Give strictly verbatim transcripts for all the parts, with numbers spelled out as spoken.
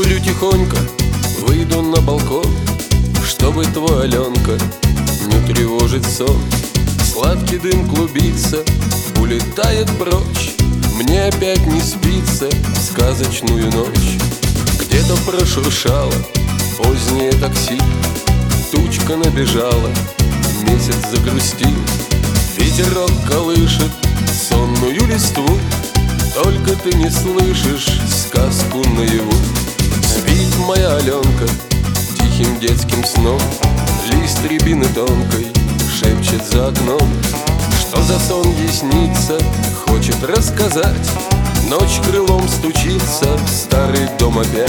Закурю тихонько, выйду на балкон, чтобы твой Аленка не тревожить сон. Сладкий дым клубится, улетает прочь, мне опять не спится в сказочную ночь. Где-то прошуршало позднее такси, тучка набежала, месяц загрустил. Ветерок колышет сонную листву, только ты не слышишь сказку наяву. Спит моя Аленка тихим детским сном, лист рябины тонкой шепчет за окном. Что за сон ей снится, хочет рассказать. Ночь крылом стучится в старый дом опять.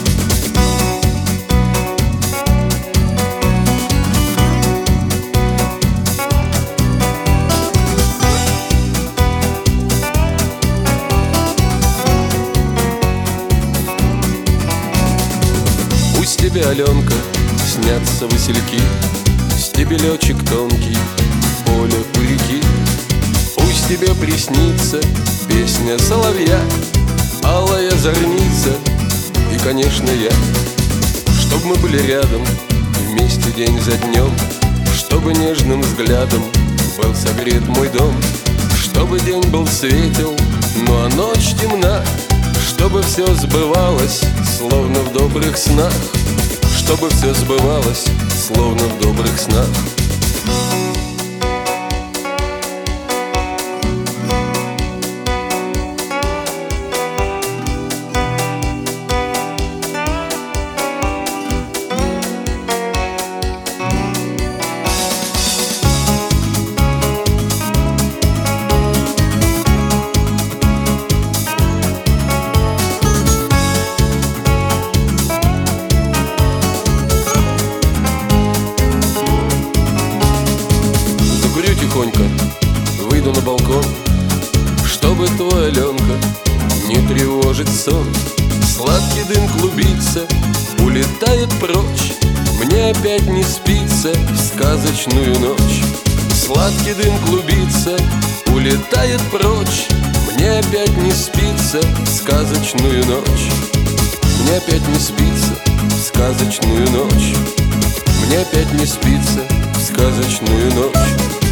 Пусть тебе, Аленка, снятся васильки, стебелечек тонкий, поле пыльки. Пусть тебе приснится песня соловья, алая зорница и, конечно, я. Чтоб мы были рядом вместе день за днем, чтобы нежным взглядом был согрет мой дом, чтобы день был светел, ну а ночь темна, чтобы все сбывалось, словно в добрых снах, чтобы все сбывалось, словно в добрых снах. Тихонько выйду на балкон, чтобы твой Аленка не тревожить сон. Сладкий дым клубится, улетает прочь, мне опять не спится в сказочную ночь. Сладкий дым клубится, улетает прочь, мне опять не спится в сказочную ночь. Мне опять не спится в сказочную ночь. Мне опять не спится в сказочную ночь.